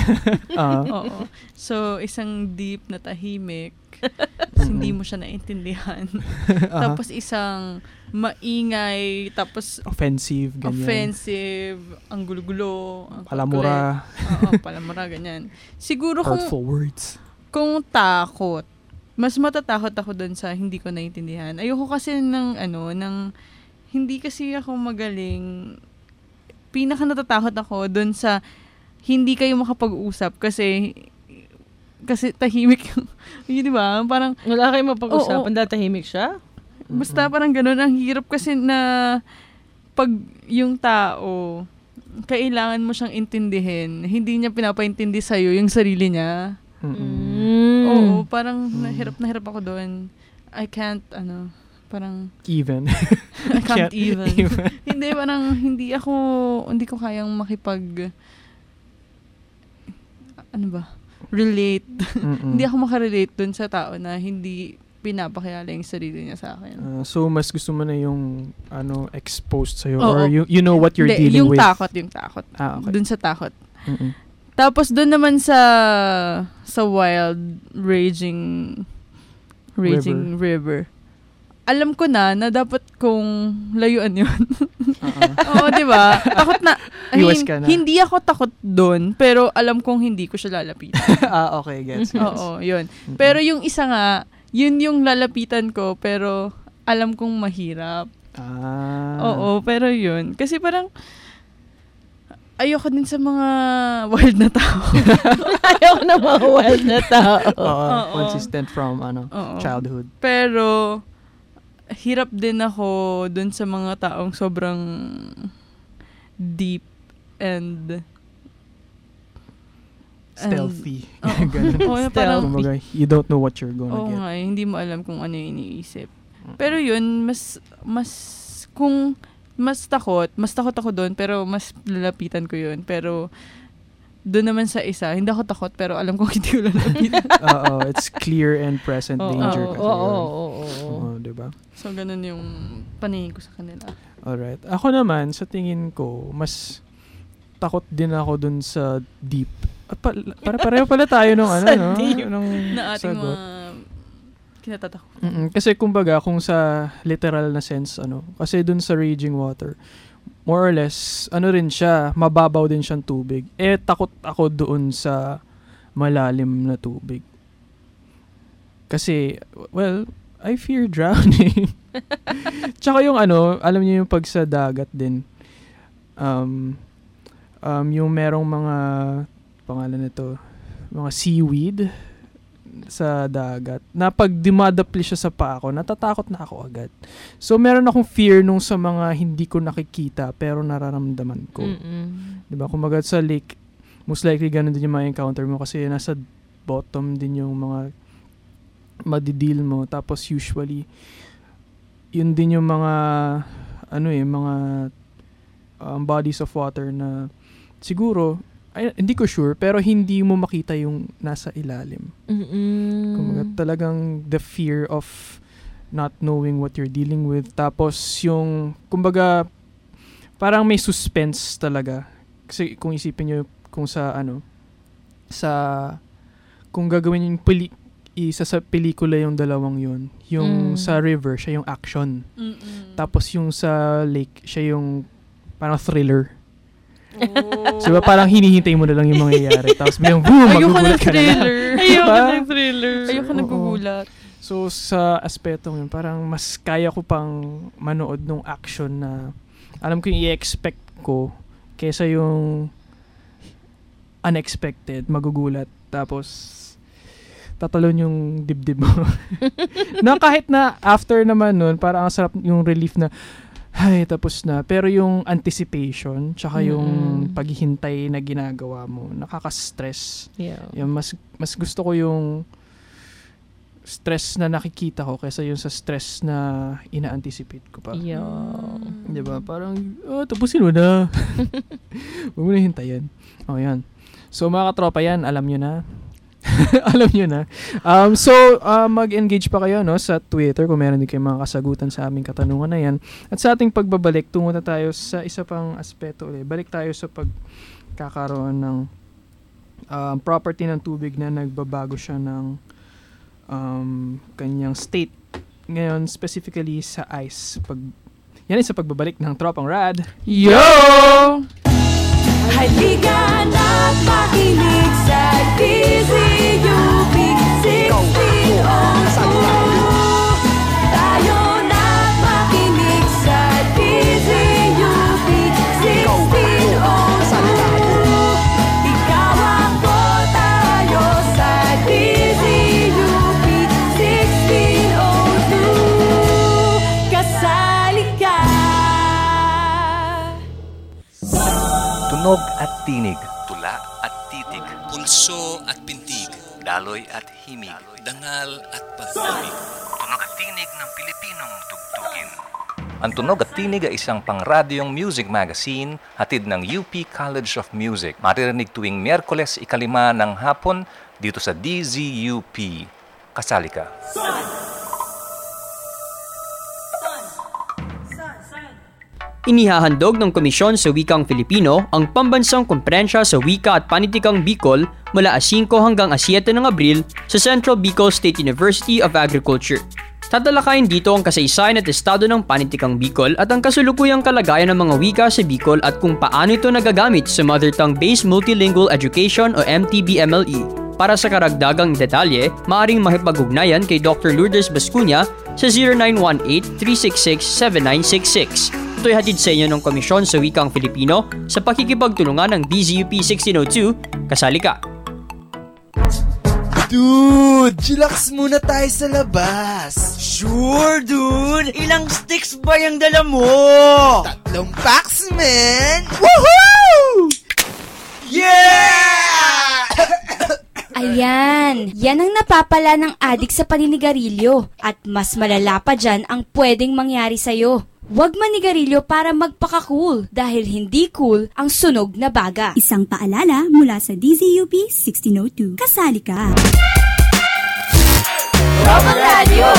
Oo. So, isang deep na tahimik, hindi mo siya naintindihan. Tapos isang maingay, tapos
offensive, ganyan.
Offensive, ang gulo-gulo.
Palamura.
Oo, palamura, ganyan. Siguro
hurtful words.
Kung takot, mas matatakot ako dun sa hindi ko naintindihan. Ayoko kasi hindi kasi ako magaling. Pinaka natatakot ako dun sa hindi kayo makapag-usap kasi tahimik yung, di ba? Parang
wala kayong mapag-usapan dahil tahimik siya?
Basta parang ganun. Ang hirap kasi na pag yung tao, kailangan mo siyang intindihin. Hindi niya pinapaintindi sa'yo yung sarili niya. Oo, parang nahirap ako doon. I can't, parang
even.
I can't even. Hindi, parang hindi ko kayang relate. Hindi ako makarelate dun sa tao na hindi pinapakilala yung sarili niya sa akin.
So, mas gusto mo na yung exposed sa'yo or you know what you're dealing with?
Yung takot.
Okay.
Dun sa takot. Tapos dun naman sa wild, raging river. Alam ko na dapat kong layuan yun. Oo, di ba? Takot na.
Iwas ka na.
Hindi ako takot doon, pero alam kong hindi ko siya lalapitan.
Okay, gets.
Oo, yun. Pero yung isa nga, yun yung lalapitan ko, pero alam kong mahirap. Oo, pero yun. Kasi parang, ayoko din sa mga wild na tao.
Ayoko na mga wild na tao.
Consistent from childhood.
Pero, hirap din ako dun sa mga taong sobrang deep and
stealthy.
Parang,
you don't know what you're gonna get.
Nga, hindi mo alam kung ano yung iniisip. Pero yun, kung mas takot ako doon, pero mas lalapitan ko yun. Pero doon naman sa isa, hindi ako takot, pero alam ko hindi ko lalapitan.
It's clear and present danger. Diba?
So, ganun yung paningin ko sa kanila.
Alright. Ako naman, sa tingin ko, mas takot din ako dun sa deep. Pareho pala tayo nung
na ating mga kinatatakot.
Kasi kumbaga, kung sa literal na sense, kasi dun sa raging water, more or less, rin siya, mababaw din siyang tubig. Takot ako doon sa malalim na tubig. Kasi, I fear drowning. Tsaka yung alam niyo yung pag sa dagat din, yung merong mga, pangalan nito, mga seaweed sa dagat, na pag dumadapli siya sa paa ko, natatakot na ako agad. So, meron akong fear nung sa mga hindi ko nakikita pero nararamdaman ko. Diba? Kumbaga sa lake, most likely ganun din yung mga encounter mo kasi nasa bottom din yung mga madidil mo. Tapos usually, yun din yung mga mga bodies of water na siguro, hindi ko sure, pero hindi mo makita yung nasa ilalim. Kumbaga talagang the fear of not knowing what you're dealing with. Tapos yung, kumbaga, parang may suspense talaga. Kasi kung isipin nyo, kung kung gagawin yung isa sa pelikula yung dalawang yun. Yung sa river, siya yung action. Tapos yung sa lake, siya yung parang thriller. So, parang hinihintay mo na lang yung mangyayari. Tapos biglang boom, magugulat ka na lang.
Ayoko ng thriller. Ayoko nagugulat.
So, sa aspetong yun, parang mas kaya ko pang manood ng action na alam ko yung i-expect ko kesa yung unexpected, magugulat. Tapos, tatalon yung dibdib mo. Na kahit na after naman nun, parang ang sarap yung relief na ay, tapos na. Pero yung anticipation, tsaka yung paghihintay na ginagawa mo, nakaka-stress.
Yeah.
Yung mas gusto ko yung stress na nakikita ko kaysa yung sa stress na ina-anticipate ko pa.
Yeah.
Diba? Parang, tapusin mo na. Huwag mo na hintayin. Yan. So, mga katropa yan, alam nyo na. Alam nyo na. Mag-engage pa kayo sa Twitter kung meron din kayong mga kasagutan sa aming katanungan na yan. At sa ating pagbabalik, tungo na tayo sa isa pang aspeto ulit. Balik tayo sa pagkakaroon ng property ng tubig na nagbabago siya ng kanyang state. Ngayon, specifically sa ice. Yan sa pagbabalik ng Tropang Rad.
Yo! Halika na't makinig sa DZUP 1602. Tayo na't makinig sa DZUP 1602. Ikaw ako, tayo sa DZUP 1602. Kasali ka.
Tunog at tinig, tula at titig, pulso at pintig, daloy at himig, dangal at pag-ibig. Tunog at tinig ng Pilipinong tugtugin. Ang Tunog at Tinig ay isang pangradyong music magazine hatid ng UP College of Music. Maririnig tuwing Miyerkules 5 ng hapon dito sa DZUP. Kasali ka.
Inihahandog ng Komisyon sa Wikang Filipino ang Pambansang Komperensya sa Wika at Panitikang Bicol mula 5 hanggang 7 ng Abril sa Central Bicol State University of Agriculture. Tatalakayin dito ang kasaysayan at estado ng Panitikang Bicol at ang kasulukuyang kalagayan ng mga wika sa Bicol at kung paano ito nagagamit sa Mother Tongue-Based Multilingual Education o MTBMLE. Para sa karagdagang detalye, maaaring makipag-ugnayan kay Dr. Lourdes Bascuña sa 0918-366-7966. Ito'y hatid sa inyo ng Komisyon sa Wikang Filipino sa pakikipagtulungan ng DZUP 1602. Kasali ka!
Dude, chillax muna tayo sa labas. Sure, dude. Ilang sticks ba yung dala mo? 3 packs, man. Woohoo! Yeah!
Ayan, yan ang napapala ng adik sa paninigarilyo at mas malala pa dyan ang pwedeng mangyari sa'yo. Huwag manigarilyo para magpaka-cool dahil hindi cool ang sunog na baga.
Isang paalala mula sa DZUP 1602. Kasali ka!
Tropang Radio!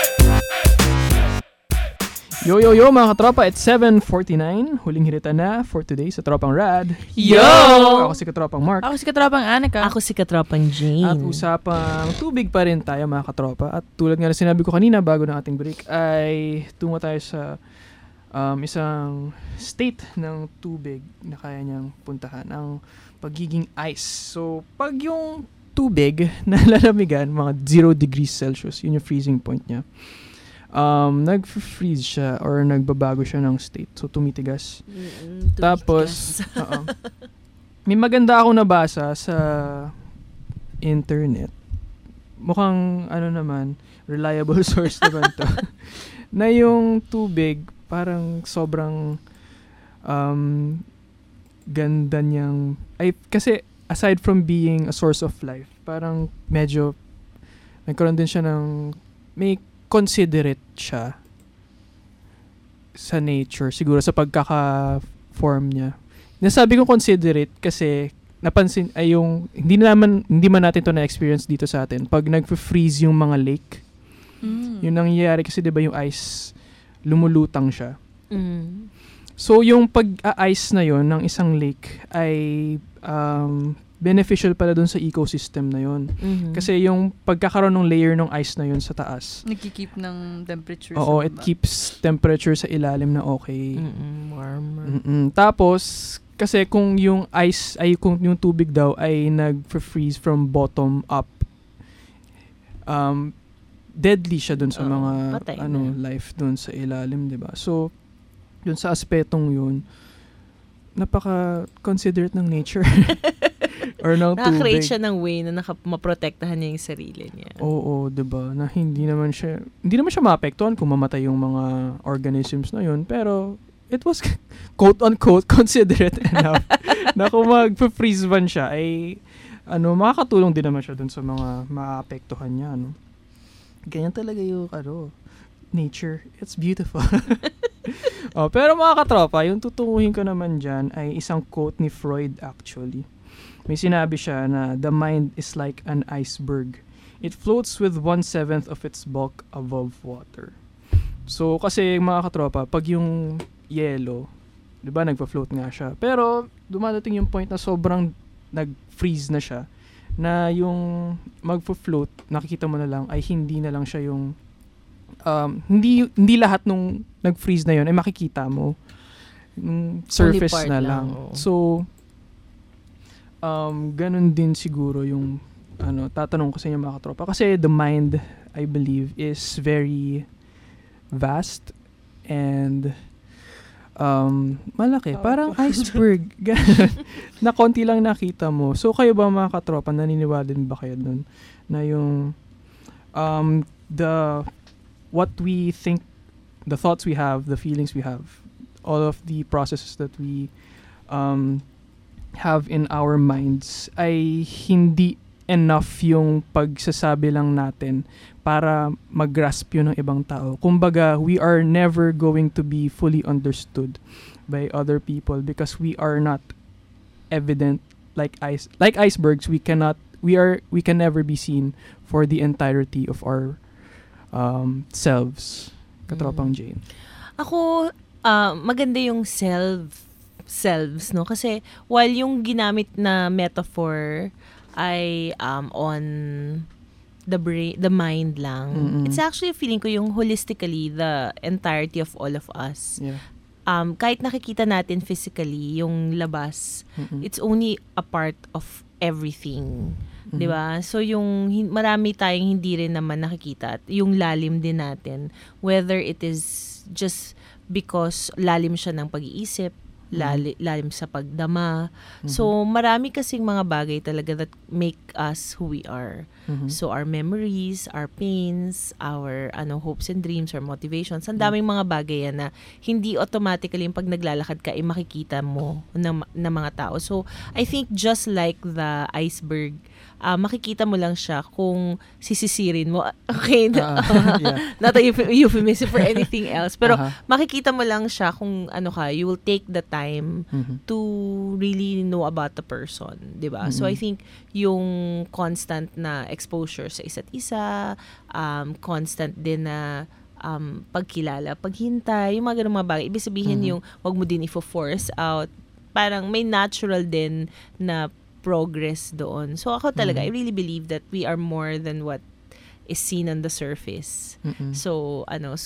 Yo mga katropa, it's 7:49. Huling hirita na for today sa Tropang Rad.
Yo!
Ako si Katropang Mark.
Ako si Katropang Anika. Ako si Katropang Jane.
At usapang tubig pa rin tayo mga katropa. At tulad nga na sinabi ko kanina bago ng ating break ay tungo tayo sa isang state ng tubig na kaya niyang puntahan, ang pagiging ice. So, pag yung tubig na lalamigan, mga 0 degrees Celsius, yun yung freezing point niya. Nag-freeze siya or nagbabago siya ng state. So, tumitigas. Tapos, may maganda ako nabasa sa internet, mukhang naman, reliable source naman to, na yung tubig parang sobrang ganda niyang, kasi aside from being a source of life, parang medyo nagkaroon din siya ng, may considerate siya sa nature, siguro sa pagkaka-form niya. Nasabi ko considerate kasi napansin ay yung hindi man natin to na-experience dito sa atin pag nagfe-freeze yung mga lake. Yun nangyayari kasi 'di ba yung ice lumulutang siya. So yung pag-ice na yon ng isang lake ay beneficial pala dun sa ecosystem na yon. Kasi yung pagkakaroon ng layer ng ice na yon sa taas,
nagki-keep ng temperature.
Oo, it keeps temperature sa ilalim na okay.
Warmer.
Tapos kasi kung yung ice kung yung tubig daw ay nag-freeze from bottom up, deadly siya dun sa mga life dun sa ilalim, 'di ba? So yun sa aspetong yun, napaka-considerate ng nature or ng tubig.
Naka-create siya ng way na maprotektahan niya yung sarili niya.
Oo, 'di ba? Na hindi naman siya maapektuhan kung mamatay yung mga organisms na yun, pero it was quote-unquote considerate enough na kung mag-freeze ban siya ay makakatulong din naman siya dun sa mga maapektuhan niya, Ganyan talaga yung nature. It's beautiful. Pero mga katropa, yung tutunguhin ko naman dyan ay isang quote ni Freud actually. May sinabi siya na the mind is like an iceberg. It floats with 1/7 of its bulk above water. So kasi mga katropa, pag yung yellow, 'di ba, nagpa-float nga siya. Pero dumadating yung point na sobrang nag-freeze na siya, na yung magfo-float, nakikita mo na lang ay hindi na lang siya yung hindi lahat nung nag-freeze na yun ay makikita mo. Yung surface na lang. So ganun din siguro yung tatanong ko sa inyo mga katropa. Kasi the mind, I believe, is very vast and malaki. Parang iceberg. Na konti lang nakita mo. So, kayo ba mga katropa, naniniwala din ba kayo dun? Na yung what we think, the thoughts we have, the feelings we have, all of the processes that we have in our minds ay hindi enough yung pagsasabi lang natin para mag-grasp yun ng ibang tao. Kumbaga, we are never going to be fully understood by other people because we are not evident like icebergs. We can never be seen for the entirety of our selves. Katropang Jane.
Ako, maganda yung selves, no? Kasi while yung ginamit na metaphor ay on the brain, the mind lang. It's actually feeling ko yung holistically the entirety of all of us.
Yeah.
Kahit nakikita natin physically yung labas, it's only a part of everything. 'Di ba? So yung marami tayong hindi rin naman nakikita at yung lalim din natin, whether it is just because lalim siya ng pag-iisip, lalim sa pagdama. So, marami kasing mga bagay talaga that make us who we are. So, our memories, our pains, our hopes and dreams, our motivations, ang daming mga bagay yan na hindi automatically yung pag naglalakad ka, makikita mo ng mga tao. So, I think just like the iceberg, makikita mo lang siya kung sisisirin mo. Okay, not a euphemism for anything else. Pero makikita mo lang siya kung you will take the time to really know about the person, 'di ba? So I think yung constant na exposure sa isa't isa, constant din na pagkilala, paghintay, yung mga ganung mga bagay. Ibig sabihin yung wag mo din i-force out. Parang may natural din na progress doon. So ako talaga, I really believe that we are more than what is seen on the surface. So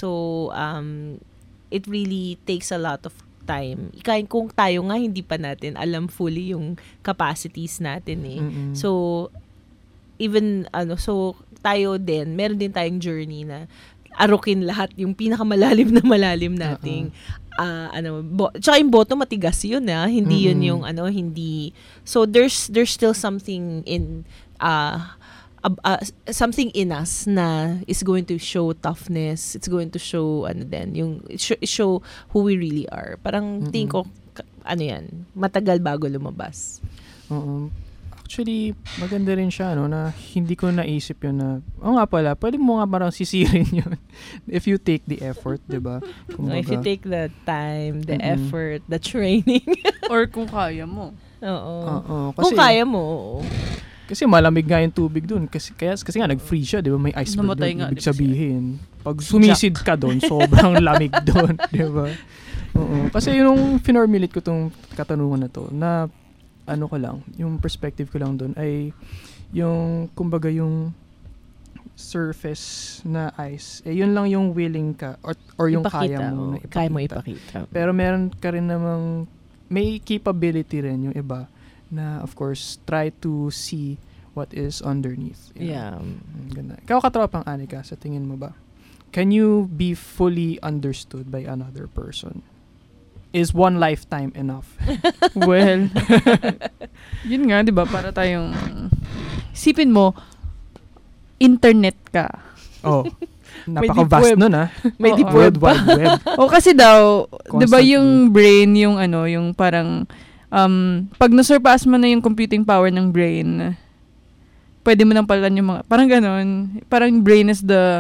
it really takes a lot of time. Kung tayo nga hindi pa natin alam fully yung capacities natin So even so tayo din, meron din tayong journey na arukin lahat yung pinakamalalim na malalim nating tsaka yung boto matigas yun hindi yun yung hindi, so there's still something in something in us na is going to show toughness. It's going to show show who we really are. Parang tingin ko yan, matagal bago lumabas.
Actually, maganda rin siya, na hindi ko naisip yun na, nga pala, pwede mo nga parang sisirin yun if you take the effort, diba?
If you take the time, the effort, the training.
Or kung kaya mo.
Oo.
Kasi,
kung kaya mo.
Kasi malamig nga yung tubig dun. Kasi nga nag-freeze siya, diba? May iceberg
namatay
dun. Ibig sabihin, pag sumisid ka dun, sobrang lamig dun, diba? Oo. Kasi yung finormulate ko tong katanungan na to, na ko lang, yung perspective ko lang doon ay yung, kumbaga yung surface na ice, yun lang yung willing ka or yung
ipakita,
kaya mo ipakita. Pero meron ka rin namang, may capability rin yung iba na of course try to see what is underneath.
Yeah.
Ganda. Ikaw katropang Anika, sa tingin mo ba? Can you be fully understood by another person? Is one lifetime enough?
Well, yun nga, di ba? Para tayong, isipin mo, internet ka.
Napaka-vast nun,
May deep web pa.
Web.
Kasi daw, di ba yung brain, yung parang, pag nasurpass mo na yung computing power ng brain, pwede mo nang palitan yung mga, parang ganon. Parang brain is the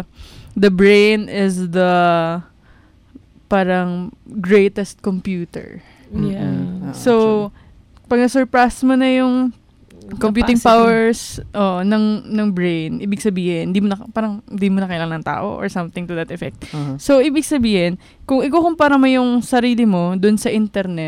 parang greatest computer.
Yeah.
So, pag na-surpass mo na yung computing powers ng brain, ibig sabihin, hindi mo na kailangan ng tao or something to that effect. So, ibig sabihin, kung ikukumpara mo yung sarili mo dun sa internet,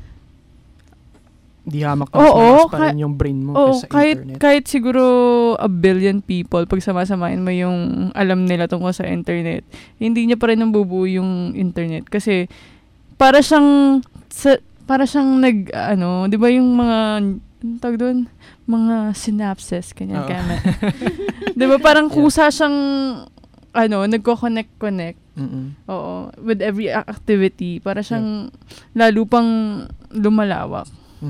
di hamak na pa rin yung brain mo sa internet.
Kahit siguro a billion people, pag sama-samain mo yung alam nila tungkol sa internet, hindi niya pa rin nabubuo yung internet. Kasi, para siyang di ba yung mga, tawag doon? Mga synapses, kanyan. Di ba parang kusa siyang, nagko-connect. Oo. With every activity. Para siyang lalo pang lumalawak.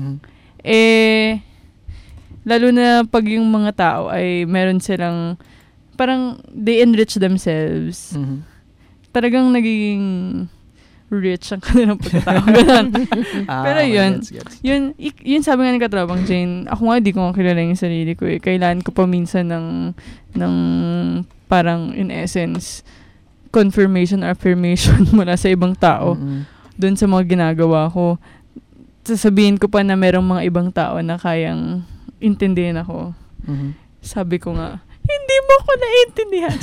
Lalo na pag yung mga tao ay meron silang parang they enrich themselves. Talagang nagiging rich ang kanilang pagkatao. Pero yun sabi nga ni Katrabang Jane, ako nga di ko kilala yung sarili ko. Kailangan ko pa minsan ng parang in essence confirmation or affirmation mula sa ibang tao doon sa mga ginagawa ko. Sasabihin ko pa na merong mga ibang tao na kayang intindihin ako. Sabi ko nga, hindi mo ko naiintindihan.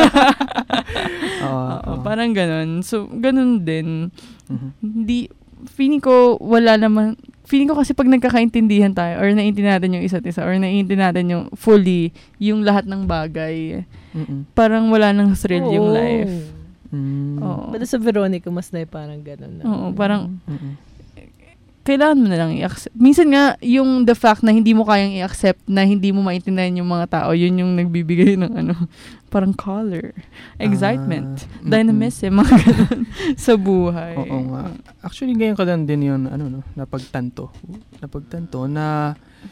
Parang ganun. So, ganun din. Feeling ko kasi pag nagkakaintindihan tayo or naiintindihan natin yung isa't isa or naiintindihan natin yung fully yung lahat ng bagay, parang wala nang thrill yung life.
Pero sa Veronica, mas na parang ganun.
Parang kailangan mo na lang i-accept. Minsan nga, yung the fact na hindi mo kayang i-accept na hindi mo maintindihan yung mga tao, yun yung nagbibigay ng parang color, excitement, dynamism, mga ganun sa buhay.
Oo nga. Actually, ganyan ka lang din yun, napagtanto na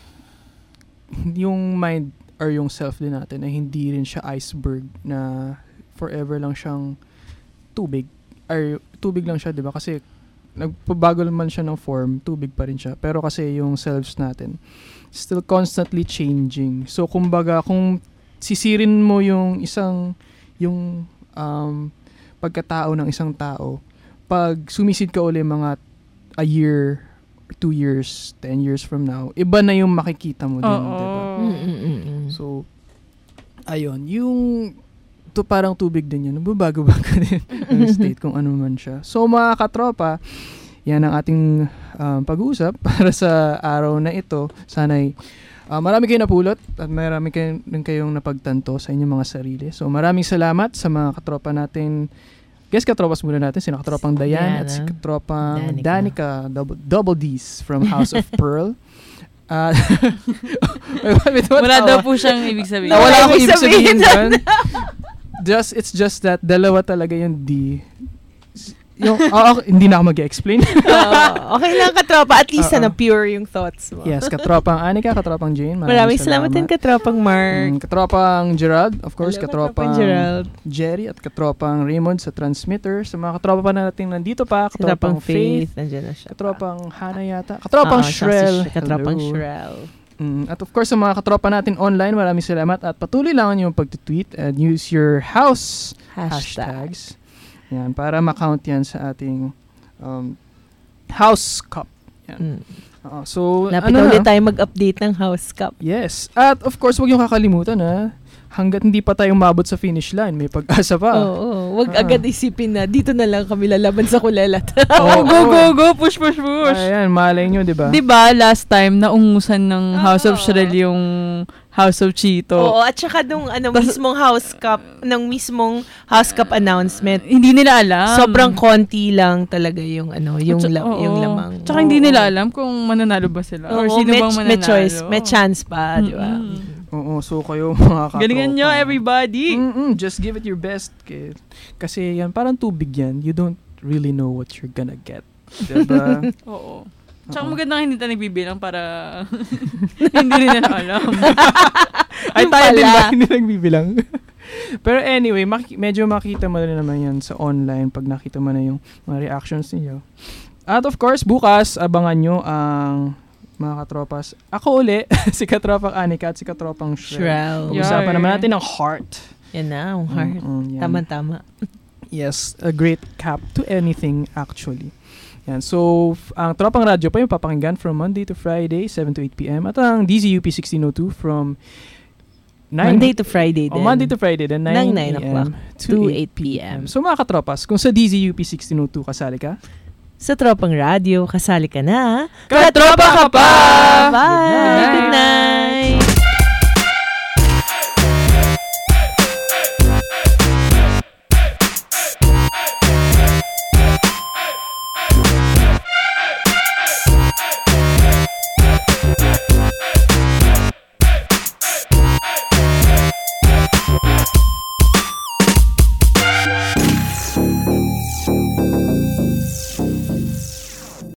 yung mind or yung self din natin ay hindi rin siya iceberg na forever lang siyang tubig. Or tubig lang siya, di ba? Kasi nagpabago naman siya ng form, tubig pa rin siya. Pero kasi yung selves natin, still constantly changing. So, kumbaga, kung sisirin mo yung pagkatao ng isang tao, pag sumisid ka uli mga a year, 2 years, 10 years from now, iba na yung makikita mo din, diba? So, ayun, yung parang tubig din yan. Babago-bago din yung state kung ano man siya. So, mga katropa, yan ang ating pag-uusap para sa araw na ito. Sana'y marami kayong napulot at marami kayong napagtanto sa inyong mga sarili. So, maraming salamat sa mga katropa natin. Guess katropas muna natin. Sino katropang Dayan at si katropang Danica, double D's from House of Pearl.
Wala daw po siyang ibig sabihin.
Wala akong ibig sabihin doon. It's just that dalawa talaga yung D. Hindi na ako mag-explain.
Okay lang, katropa. At least na pure yung thoughts mo.
Yes, katropang Anika, katropang Jane.
Maraming salamat din, katropang Mark.
Katropang Gerald, of course, katropang
Gerald.
Jerry, at katropang Raymond sa transmitter. Sa mga katropa pa natin nandito pa, katropang Faith,
nandiyan na siya.
Katropang Hana yata. Katropang Shrel.
Katropang Shrel.
At of course, sa mga katropa natin online, maraming salamat at patuloy lang yung pag-tweet and use your house hashtags. Yan, para ma-count yan sa ating House Cup. Yan. So,
lapit ulit tayo mag-update ng House Cup.
Yes. At of course, huwag yung kakalimutan hanggat hindi pa tayo umabot sa finish line, may pag-asa pa.
Huwag agad isipin na dito na lang kami lalaban sa kulelat.
Go, push.
Ayan, malay nyo, diba?
Diba, last time, naungusan ng House of Shrel yung House of Cheeto.
Oo, at saka nung mismong House Cup, ng House Cup announcement,
hindi nila alam.
Sobrang konti lang talaga yung yung lamang.
Tsaka hindi nila alam kung mananalo ba sila or sino bang mananalo.
May choice, may chance pa, di ba?
Oo, so kayo mga katropa.
Galingan nyo, everybody.
Just give it your best. Kasi yan, parang tubig yan. You don't really know what you're gonna get. Diba?
Oo. Tsaka magandang hindi tayo nagbibilang para hindi rin na alam.
Ay, tayo din ba hindi nagbibilang? Pero anyway, medyo makita mo rin naman yan sa online pag nakita mo na yung mga reactions niyo. At of course, bukas, abangan nyo ang mga katropas. Ako uli, si katropang Anika at si katropang Shrel. Pag-usapan naman natin ang heart.
Yan na, ang heart. Tama-tama.
Yes, a great cap to anything actually. Yan. So, ang Tropang Radyo pa yung papakinggan from Monday to Friday, 7 to 8 p.m. At ang DZUP 1602 from
Monday to Friday din.
Monday to Friday din, 9
o'clock to 8 p.m.
So, mga katropas, kung sa DZUP 1602 kasali ka,
sa Tropang Radyo, kasali ka na.
Katropa ka pa!
Bye!